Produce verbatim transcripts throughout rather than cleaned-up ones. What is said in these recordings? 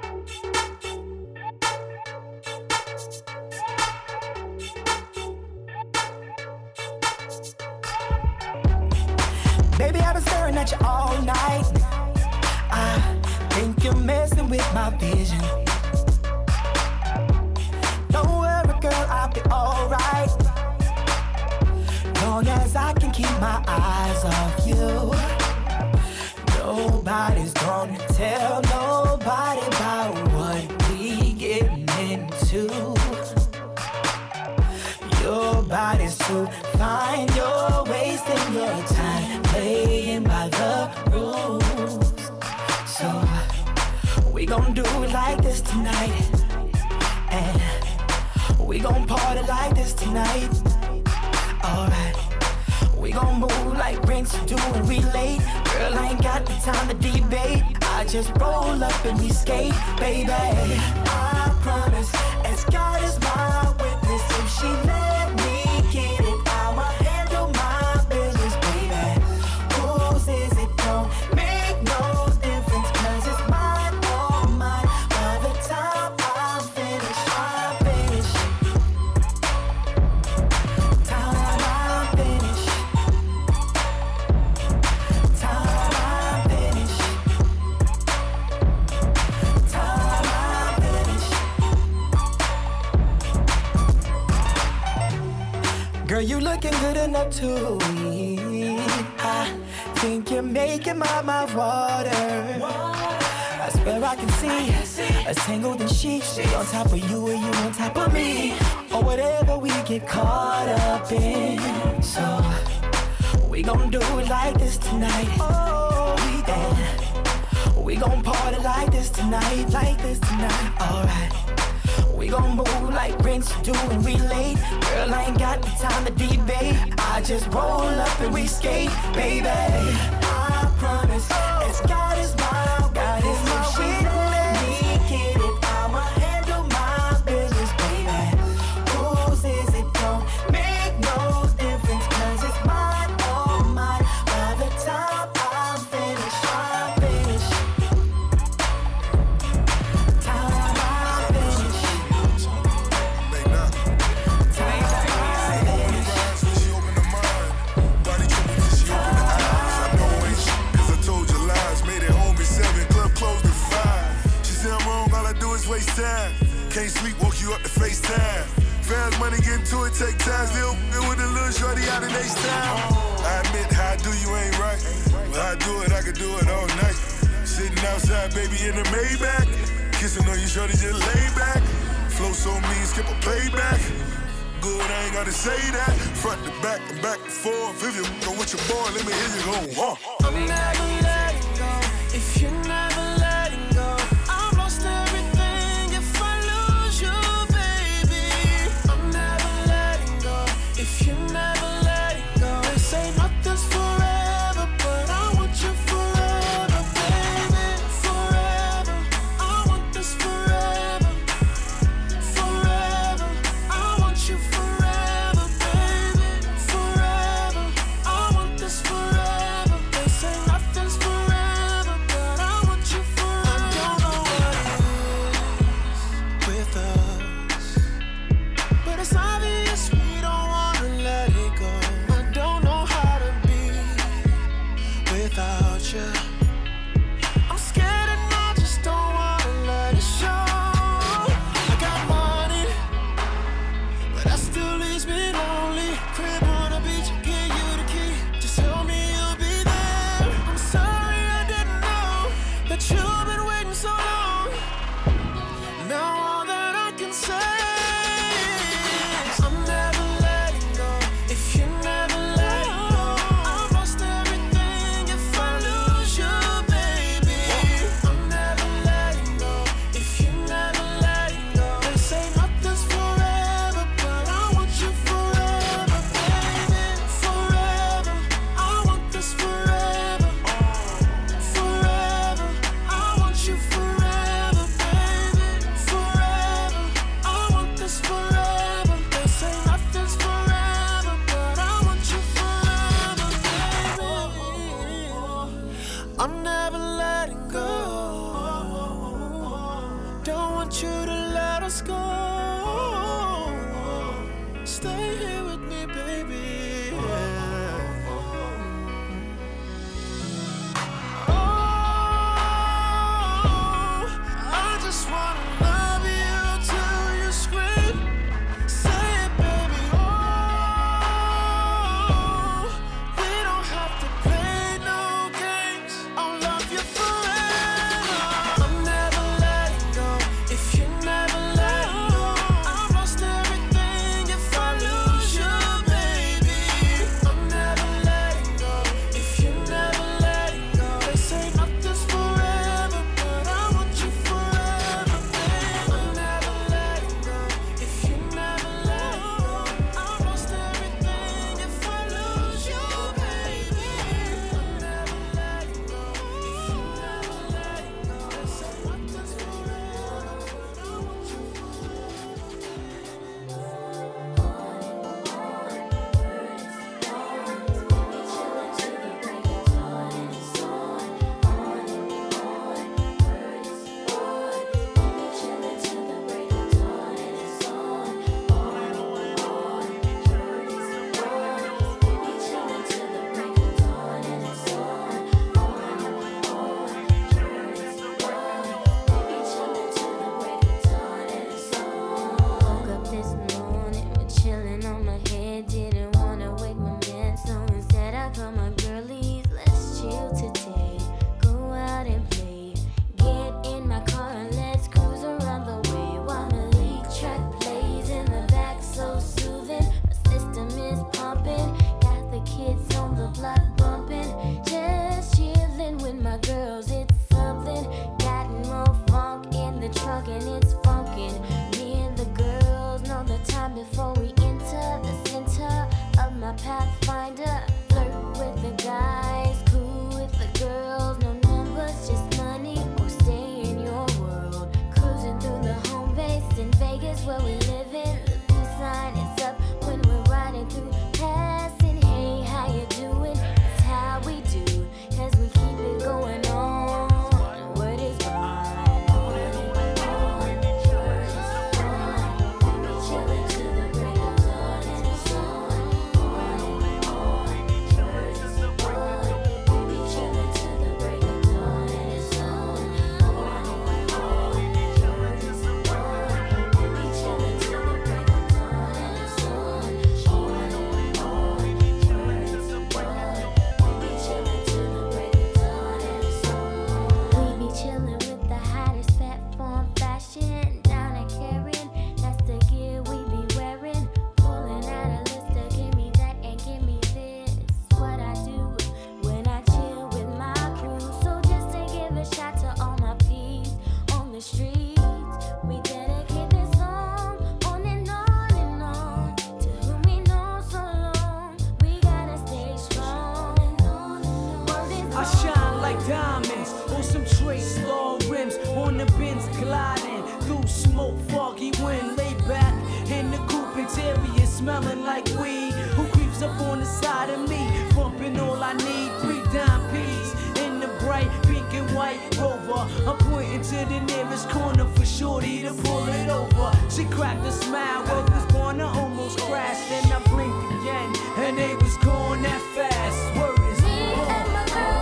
Baby, I've been staring at you all night. I think you're messing with my vision. Don't worry, girl, I'll be alright. Long as I can keep my eyes off you. Nobody's gonna tell nobody about what we getting into. Your body's too fine, you're wasting your time playing by the rules. So we gon' do it like this tonight, and we gon' party like this tonight. Alright, we gon' move like rents do and relate. Girl, I ain't got the time to debate. I just roll up and we skate, baby. I promise, as God is my witness, if she let me get it, I'ma handle my business, baby. Whose is it? Don't make no difference, cause it's mine, all mine. By the time I'm finished, I'm finished. Time I'm finished. Time I'm finished. Time I'm finished. Girl, you looking good enough to eat. I think you're making my mouth water. I swear I can see us tangled in sheets. She on top of you or you on top of me, or whatever we get caught up in. So we gon' do it like this tonight. Oh, we gon' we gon' party like this tonight, like this tonight. Alright. We gon' move like rents do and relate. Girl, I ain't got the time to debate. I just roll up and we skate, baby. I promise, as God is my God is my witness. Let me get it, I'ma handle my business, baby. Whose is it? Don't make no difference, cause it's mine, all mine. By the time I'm finished, I'm finished. Time I'm finished. Waste time. Can't sleep, woke you up to FaceTime. Fast money, get into it, take time. Still with a little shorty out in H-Town. I admit how I do you ain't right, but how I do it, I can do it all night. Sitting outside, baby, in the Maybach. Kissing on you, shorty, just lay back. Flow so mean, skip a playback. Good, I ain't gotta say that. Front to back and back and forth. If you go with your boy, let me hear you go. Huh. I'm never letting go. If you're never letting go, I've lost everything. If you never let it go, they say nothing's forever, but I want you forever, baby. Forever, I want this forever. Forever, I want you forever, baby. Forever, I want this forever. They say nothing's want you to let us go. Stay here with me, baby. Oh, I just wanna love you till you scream. Say it, baby. Oh, we don't have to play no games. I'll love you forever. I'm never letting go if you never let go. I've lost everything if I lose you, baby. I'm never letting go if you never let go. They say nothing's forever, but I want you forever, baby. I'm never letting go if you never let go. I've lost everything if I lose you, baby. I'm never letting go if you never let go. They say nothing's forever, but I want you Woke up this morning with chillin' on my head. Didn't wanna wake my man, so instead I called my girlies. Let's chill today. Go out and play. Get in my car and let's cruise around the way. While the lead track plays in the back, so soothing. My system is pumping. Got the kids on the block bumping. Just chillin' with my girls. It's something. Got more funk in the trunk and it's funkin'. Me and the girls know the time before we enter the center of my pathfinder. Flirt with the guys, cool with the girls. No numbers, just money or stay in your world. Cruising through the home base in Vegas where we live in. The peace sign is up when we're riding through. Passing, hey, how you doing? It's how we do, cause we keep it going on. Word is bond. Chillin' to the break of dawn and the sun. We be chillin' to the break of dawn and the sun. We be chillin' to the break of dawn and the sun. We be chillin' to the break of dawn and the sun. We be chillin' with the hottest fat form fashion down at Karen. That's the gear we be wearing. Pulling out a list of give me that and give me this. What I do when I chill with my crew. So just to give a shout to all my peeps on the streets. We dedicate this song on and on and on to who we know so long. We gotta stay strong. Word is I shine like diamonds on some trace law rims on the Benz gliding through smoke, foggy wind, laid back in the coupe interior, smelling like weed. Who creeps up on the side of me, bumping all I need, three dime P's in the bright pink and white Rover. I'm pointing to the nearest corner for shorty to pull it over. She cracked a smile, work was born to almost crash. Then I blinked again, and they was gone that fast. Word is me and my girls.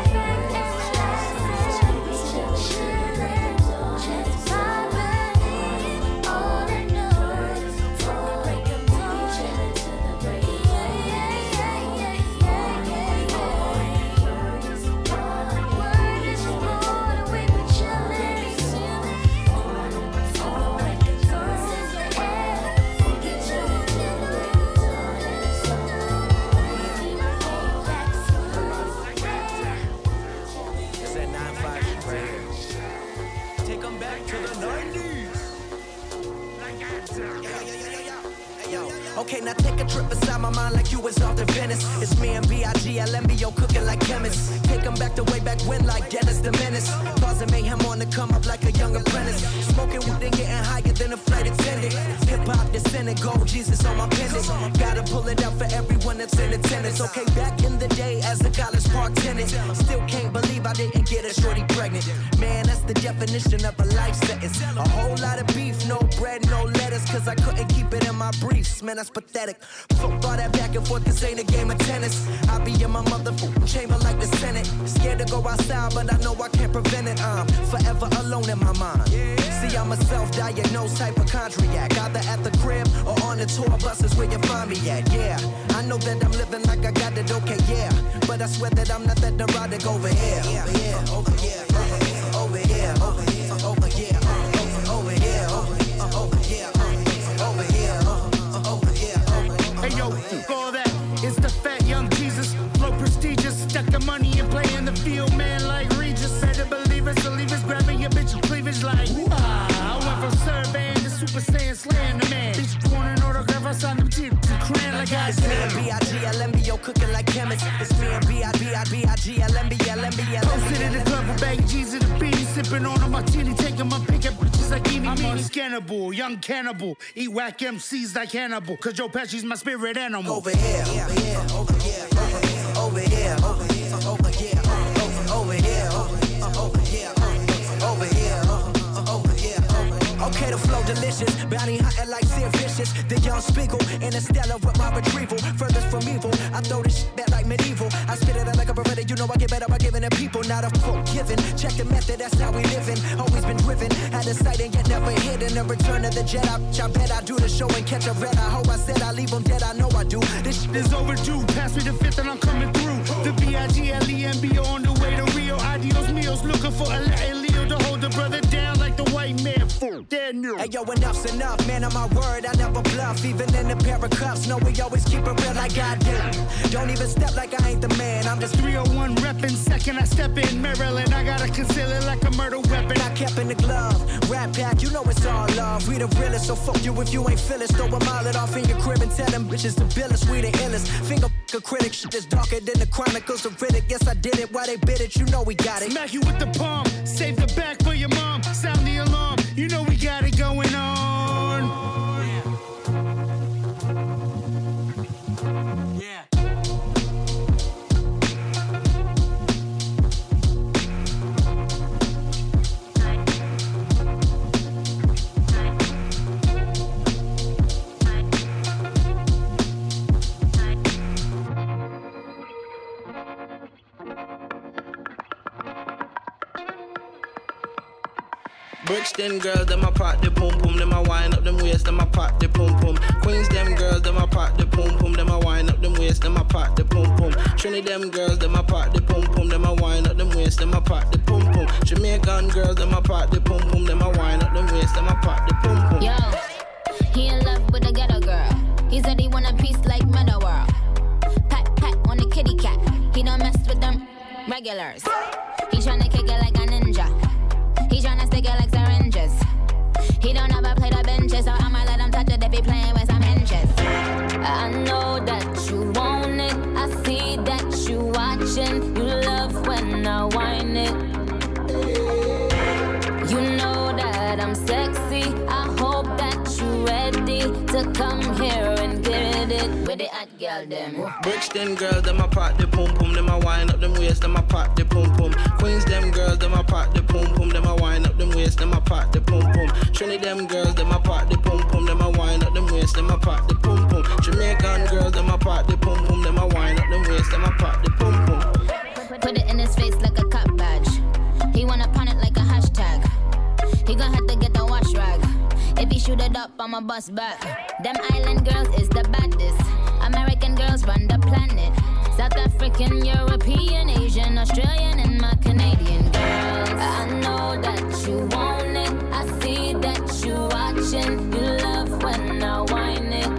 All I know is till the break of dawn. Okay, now take a trip inside my mind like you was off to Venice. It's me and B I G L M B O cooking like chemists. Take them back to way back when like Dennis the Menace. Causing mayhem on the come up like a young apprentice. Smoking weed and getting higher than a flight attendant. Hip hop the Senate, gold Jesus on my pendant. Gotta pull it out for everyone that's in attendance. Okay, back in the day as a College Park tenant, still can't believe I didn't get a shorty pregnant. Man, that's the definition of a life sentence. A whole lot of beef, no bread, no lettuce, cause I couldn't keep it in my briefs. Man, that's pathetic. Fuck all that back and forth, this ain't a game of tennis. I be in my motherfucking chamber like the Senate. Scared to go outside, but I know I can't prevent it. I'm forever alone in my mind. See, I'm a self-diagnosed hypochondriac. Either at the crib or on the tour buses where you find me at. Yeah, I know that I'm living like I got it okay, yeah. But I swear that I'm not that neurotic over here. Yeah, yeah, over here, over here, over here, over here, over here, over here, over here, over here, over here. Hey yo, fuck all that. It's the fat young Jesus, flow prestigious. Stuck the money and play in the field, man, like Regis. Better believe it, so leave us grabbing your bitch's cleavage like. Ah, I went from surveying to Super Saiyan slaying the man. Bitch, want an autograph, I signed them teeth to crayon like I It's me and B I G L M B O cooking like chemists. It's me and B I B I B I G L M B L M B L M B. Posted in the club with baggy G's in the beanie, sipping on a martini, taking my pick up bitches like Eenie Meenie. I'm unscannable, young cannibal, eat whack M Cs like Hannibal, cause Joe Pesci's my spirit animal. Over here, over here, over here, over here, over here, over here, over here, over here, over here, over here. Okay, the flow delicious, bounty hunting like Sid Vicious. The young Spiegel, Interstellar with my retrieval. Furthest from evil, I throw this shit back like medieval. I spit it out like a Beretta, you know I get better by giving it people, not a forgiven. Check the method, that's how we living. Always been driven, had a sight and yet never hidden. The return of the Jedi, I bet I do the show and catch a red. I hope I said I leave them dead, I know I do. This shit is overdue, pass me the fifth and I'm coming through. The B I G L E M B O on the way to Rio. Adios meals, looking for a Latin Leo to hold the brother down like the white man. Dead new. Hey yo, enough's enough, man, on my word, I never bluff. Even in a pair of cuffs, no, we always keep it real like I do. Don't even step like I ain't the man, I'm just three oh one reppin'. Second I step in Maryland, I gotta conceal it like a murder weapon. I kept in the glove, rap pack, you know it's all love. We the realest, so fuck you if you ain't feel it. Throw a mile it off in your crib and tell them bitches to bill us, we the illest. Finger a critic, shit is darker than the Chronicles of Riddick. Yes, I did it, why they bit it, you know we got it. Smack you with the palm, save the back for your mom. Sound the alarm, you know we got it going on. Yeah. Brixton girls, them a pop the pum pum, them a wind up them waist, them a pop the pum pum. Queens, them girls, them a pop the pum pum, them a wind up them waist, them a pop the pum pum. Trinity, them girls, them a pop the pum pum, them a wind up them waist, them a pop the pum pum. Jamaican girls, them a pop the pum pum, them a wind up them waist, them a pop the pum pum. Yo, he in love with a ghetto girl. He said he want a piece like Meadow World. Pat pat on the kitty cat. He don't mess with them regulars. He tryna kick it like a ninja. He tryna stick it like syringes. He don't ever play the benches, so I'ma let him touch it if he playing with some hinges. I know that you want it. I see that you watching. You love when I whine it. You know that I'm sexy. I hope that you ready to come here and get it with the hot girl them. Brixton girls, them a pop the pum pum, them a wind up them waist, them a pop the pum pum. Queens, them girls, them a pop the pum pum, them a wind up them waist, them a pop the pum pum. Trinity, them girls, them a pop the pum pum, them a wind up them waist, them a pop the pum pum. Jamaican girls, them a pop the pum pum, them a wind up them waist, them a pop the pum pum. Put it in his face like a cop badge. He wanna pawn it like a hashtag. He gon' have to get the wash rag. If he shoot it up, I'ma bust back. Them island girls is the baddest. American girls run the planet. South African, European, Asian, Australian, and my Canadian girls. I know that you want it. I see that you watching. You love when I whine it.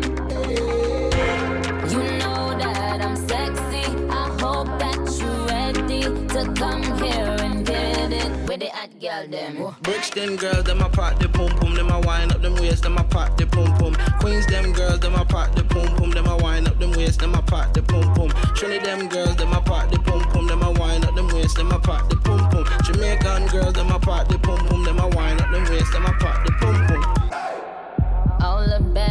You know that I'm sexy. I hope that you ready to come here and get it with the hot girl them. Brixton girls, them a pop the pum pum, them a wind up them waist, them a pop the pum pum. Queens, them girls, them a pop the pum pum, them a wind up them waist, them a pop the pum pum. Trinity, them girls, them a pop the pum pum, them a wind up them waist, them a pop the pum pum. Jamaican girls, them a pop the pum pum, them a wind up them waist, them a pop the pum pum. All the best.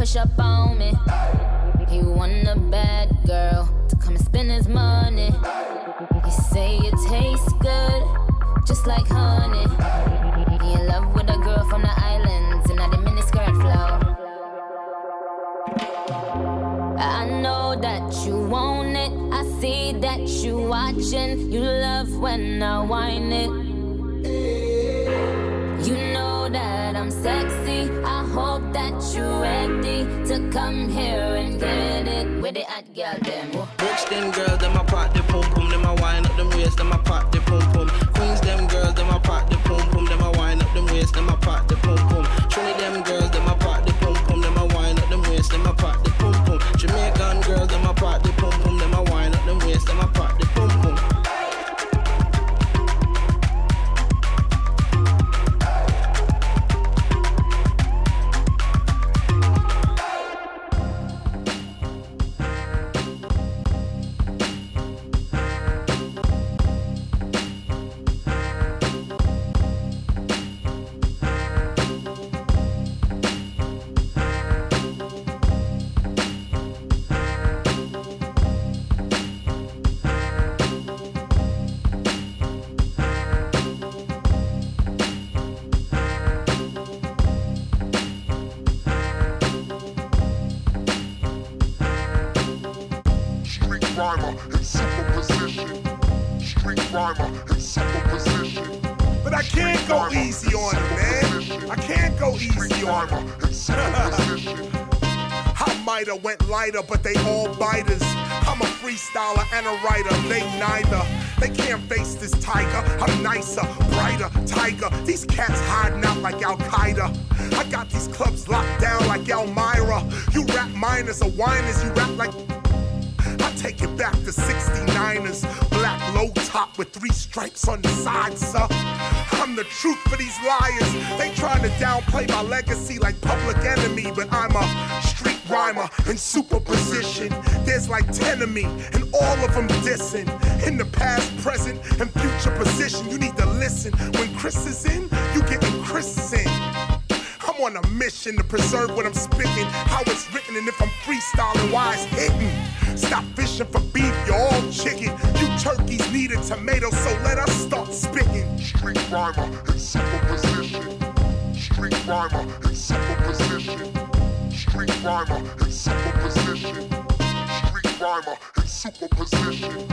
push up on me. He want a bad girl to come and spend his money. He say it tastes good, just like honey. He in love with a girl from the islands and the miniskirt flow. I know that you want it. I see that you watching. You love when I whine it. You know that I'm sexy. I hope that you're ready to come here and get it with the hot girl them. Rich them girls, them a pop the pum pum, them a wine up them waist, them a pop the pum pum. Queens them girls, them a pop the pum pum, them a wine up them waist, them a pop the pum pum. Trinity them girls, them a pop the pum pum, them a wine up them waist, them a pop the pum pum. Jamaican girls, them a pop the pum pum, them a wine up them waist, them a pop the pum pum. Went lighter, but they all biters. I'm a freestyler and a writer, they neither. They can't face this tiger. I'm nicer, brighter, tiger. These cats hiding out like Al-Qaeda. I got these clubs locked down like Elmira. You rap minors or whiners, you rap like... I take it back to sixty-niners. Black low top with three stripes on the side, sir. I'm the truth for these liars. They trying to downplay my legacy like Public Enemy, but I'm a street rhymer in superposition. There's like ten of me, and all of them dissing. In the past, present, and future position, you need to listen. When Chris is in, you getting Chris in. I'm on a mission to preserve what I'm spitting, how it's written, and if I'm freestyling, why it's hitting. Stop fishing for beef, you're all chicken. You turkeys need a tomato, so let us start spitting. Street rhymer in superposition. Street rhymer in superposition. Street rhymer in superposition. Street rhymer in superposition.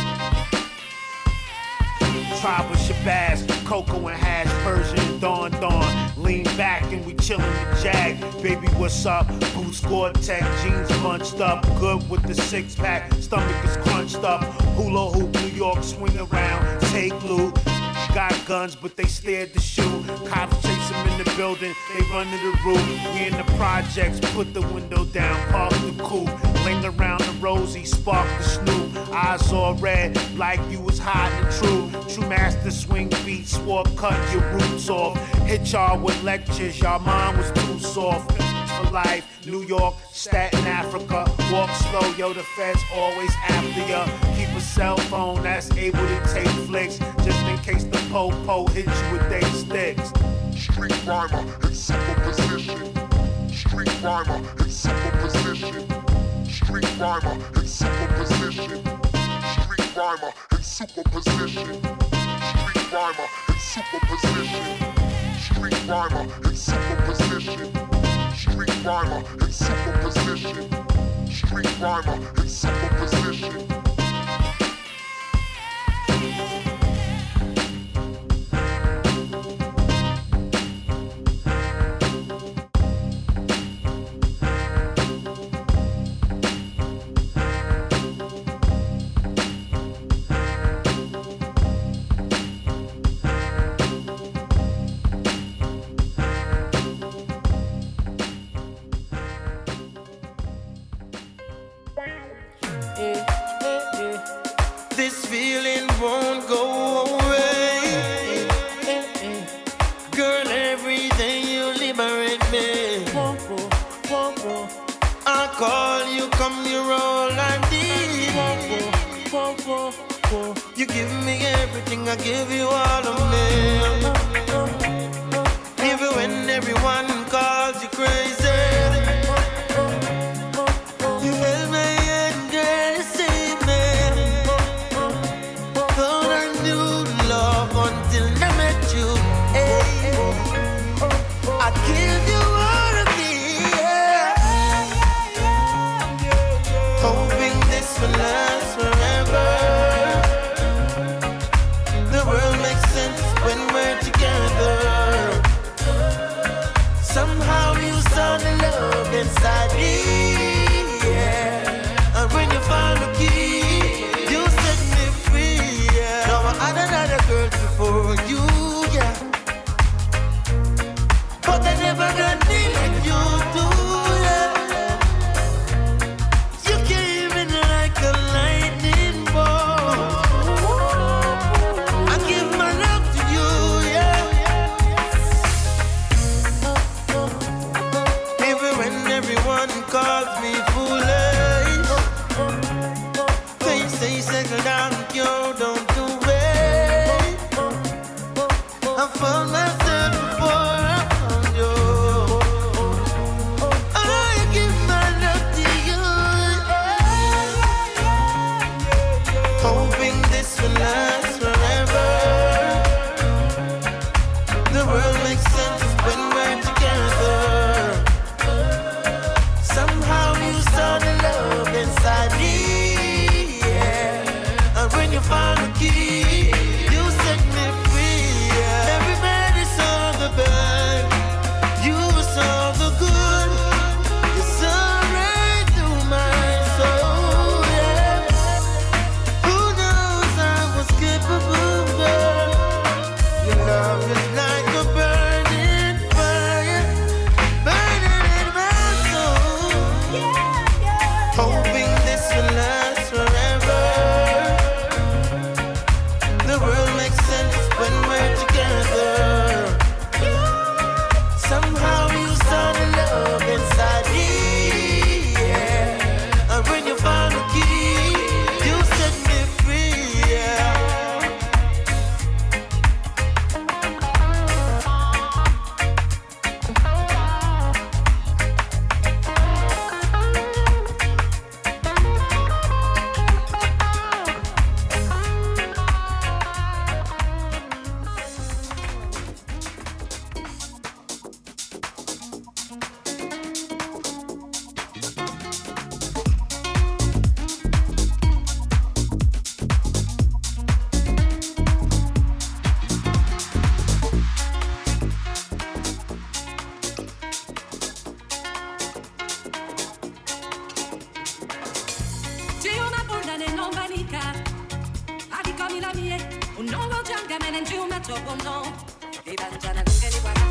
Tribal Shabazz, Cocoa and Hash, Persian, Dawn Dawn. Lean back and we chillin' the Jag. Baby, what's up? Boots, Gore-Tex, jeans bunched up. Good with the six pack, stomach is crunched up. Hula hoop, New York, swing around, take loot. Got guns, but they scared to shoot. Cops chase them in the building, they run to the roof. We in the projects, put the window down, park the coupe. Linger around the rosy, spark the snoop. Eyes all red, like you was hiding true. True master swing beats, swore cut your roots off. Hit y'all with lectures, y'all mind was too soft. For life, New York, Staten, Africa. Walk slow, yo, the feds always after ya. Keep a cell phone that's able to take flicks, just in case the po-po hit you with they sticks. Street rhymer in superposition. Street rhymer in superposition. Street rhymer in superposition. Street rhymer in superposition. Street rhymer in superposition. Street rhymer in superposition. Street rhymer in superposition. Street rhymer in superposition. found myself before I found you. I give my love to you, hoping this will last forever. The world makes sense when we're together. Somehow you saw the love inside me, yeah. And when you found the key, you set me free, yeah. Everybody saw the bad, you saw the good. You saw right through my soul, yeah. Who knows I was capable, girl? Your love is like a burning fire, burning in my soul. Hoping this will last forever. The world makes sense when we're together. Somehow you saw the love inside me, yeah. And when you found the key, you set me free, yeah. C'è una bolla non manica, ali come la mia, un nuovo gianga me ne giù un metro con no, e mangiano lunga di guarda.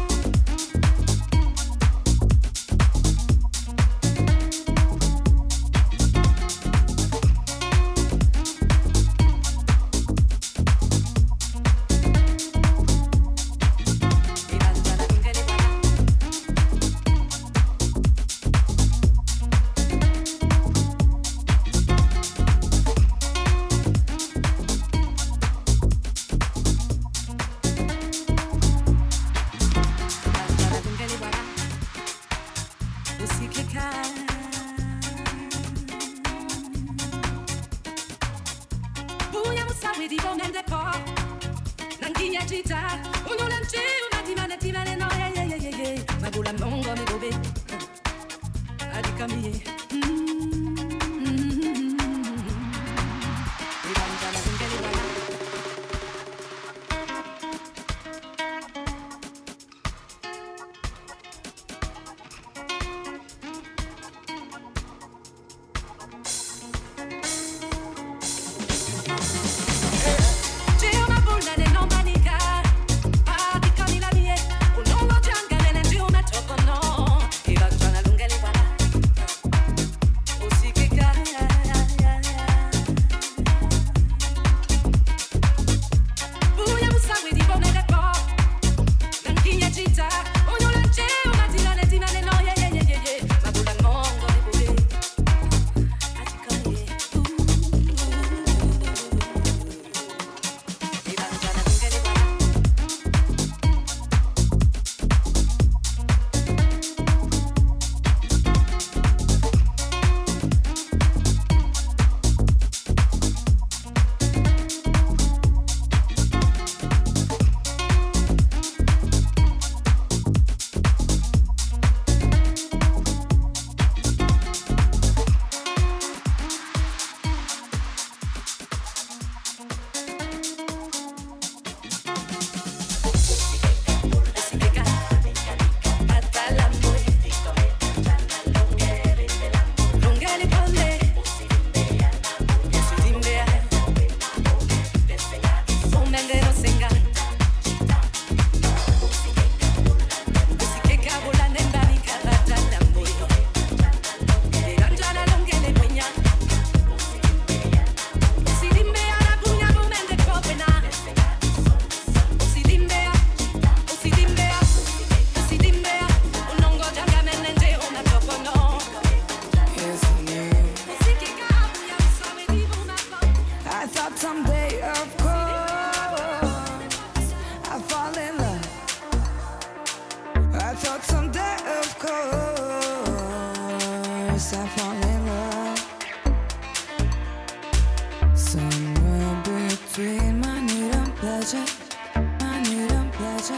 pleasure.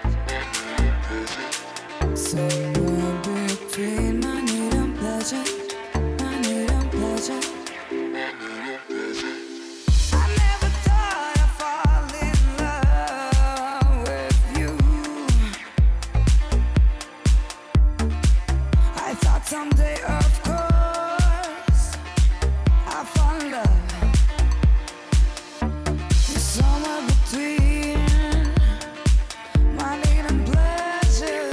Somewhere between my need and pleasure, my need and pleasure. I never thought I'd fall in love with you. I thought someday, of course, I'd fall in love. Somewhere between my need and pleasure.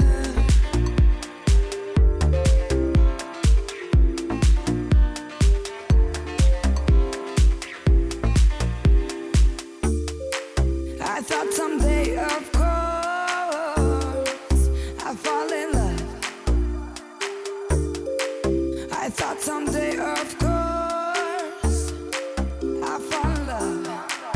I thought someday, of course, I'd fall in love. I thought someday, of course, I'd fall in love.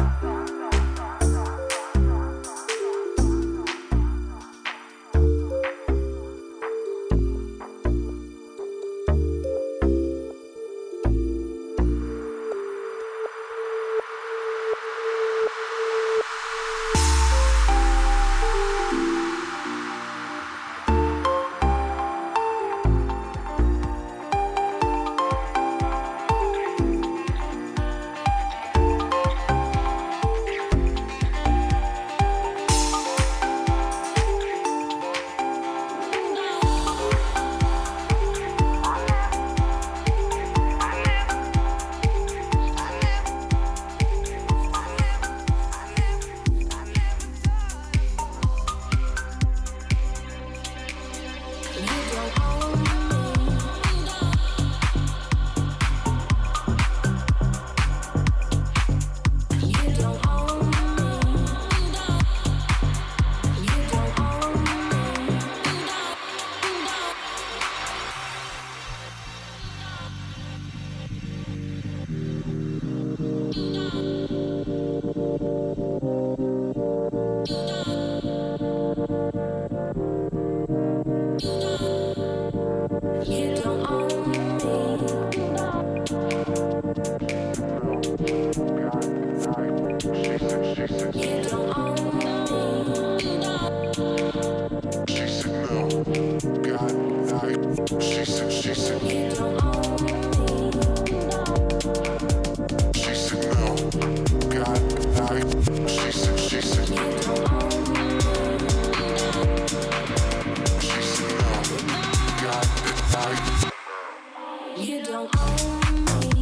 You don't own me. You don't own me. She said no. God, I. She said, she said. You don't own me. She said no. God, I. She said, she said. You don't own me. She said no. God, I. You don't own me.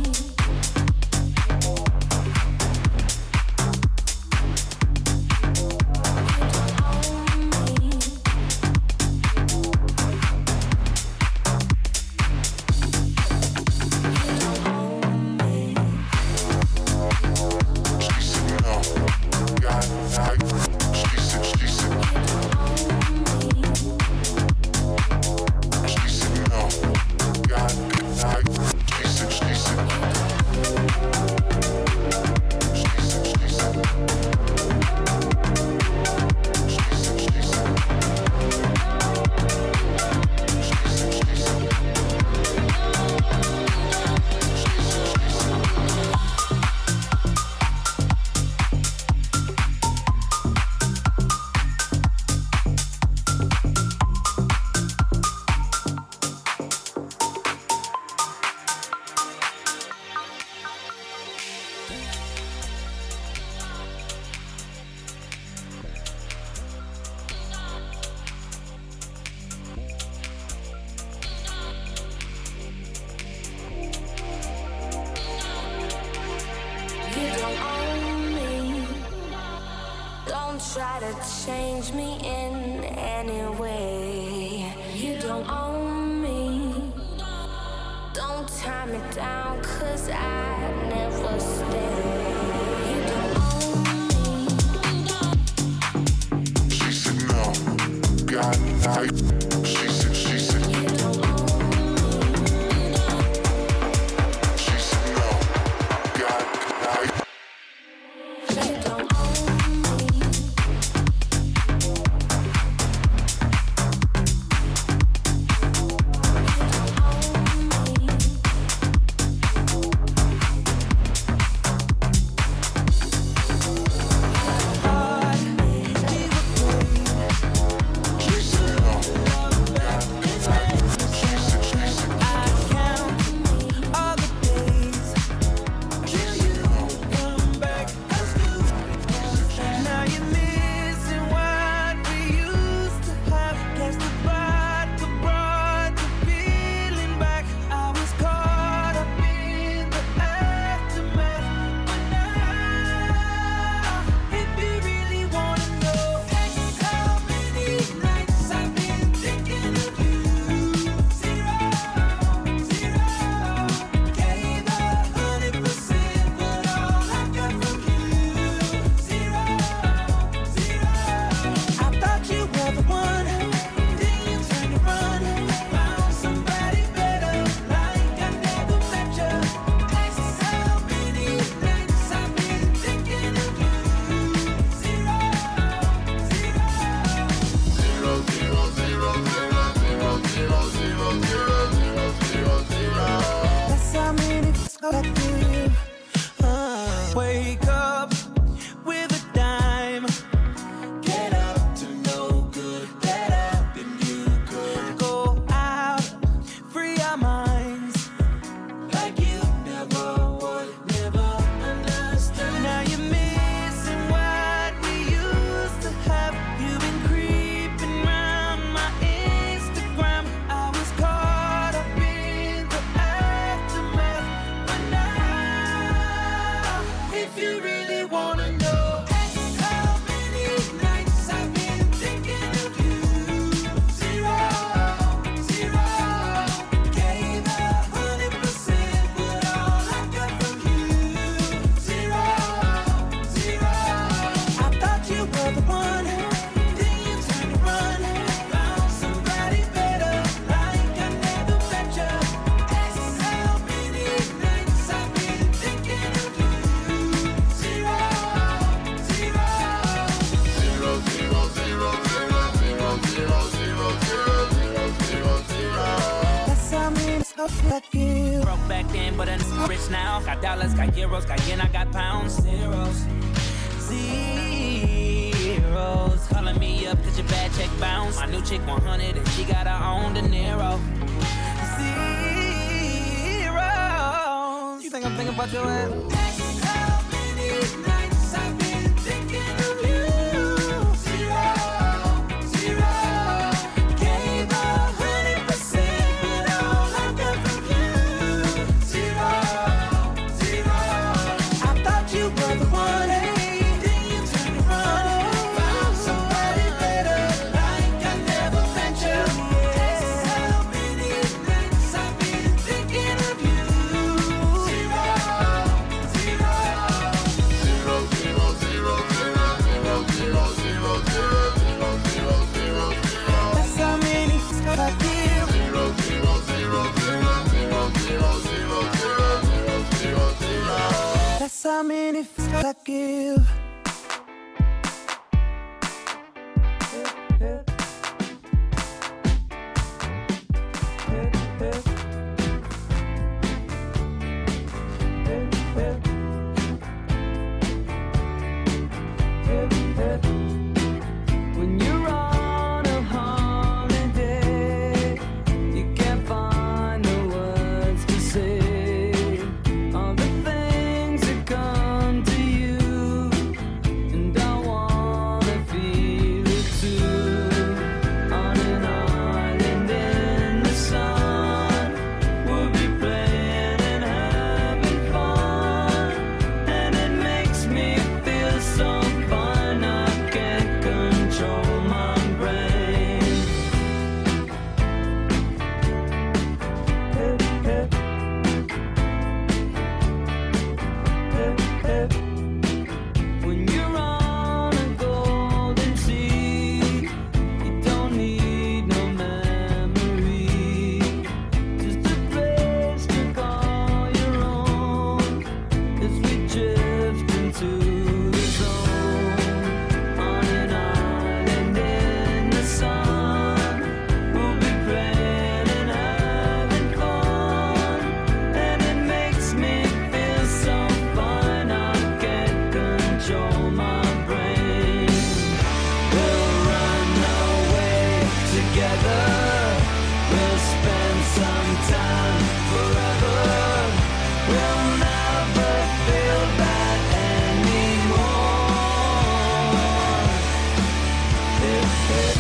Try to change me in any way. You don't own me. Don't tie me down, cause I never stay. You don't own me. She said no. God, I. She said, she said. You don't own me. She said no. God, I. You don't own me. We were like you. Uh, wake up with a dime. Get up to no good, better than you could. Go out, free our minds, like you never would, never understood. Now you're missing what we used to have. You've been creeping round my Instagram. I was caught up in the aftermath. But now, if you really wanna know how many nights I've been thinking of you, zero, zero. Gave a hundred percent, but all I got from you, zero, zero. I thought you were the one, then you turned to run. Found somebody better, like I never met you. How many nights I've been thinking of you, zero, zero. Zero, zero, zero, zero, zero, zero, zero, zero, zero, zero. That's how many stuff like you. Broke back then, but I'm rich now. Got dollars, got euros, got yen, I got pounds. Zeros, zeros. Calling me up cause your bad check bounce. My new chick one hundred and she got her own De Niro. Zeros. You think I'm thinking about your ass? How many nights I've been thinking of you, zero, zero. Gave a hundred percent, but all I got from you, zero, zero. I thought you were the one, then you turned to run. Found somebody better, like I never met you. How many nights I've been thinking of you, zero, zero. Zero, zero, zero, zero, zero, zero, zero, zero, zero, zero, zero. That's how many stuff I give. Zero, zero, zero, zero, zero, zero, zero, zero, zero, zero. That's how many stuff I give. When you're on a holiday, you can't find the words to say. All the things that come to you, and I wanna feel it too. On an island in the sun, we'll be playing and having fun, and it makes me feel so fine. I can't control my brain. When you're on a golden sea, you don't need no memory, just a place to call your own, as we drift into the zone. On an island in the sun, we'll be playing and having fun, and it makes me feel so fine. I can't control my brain. We'll run away together. We'll spend some time forever. We'll never feel bad anymore. If, if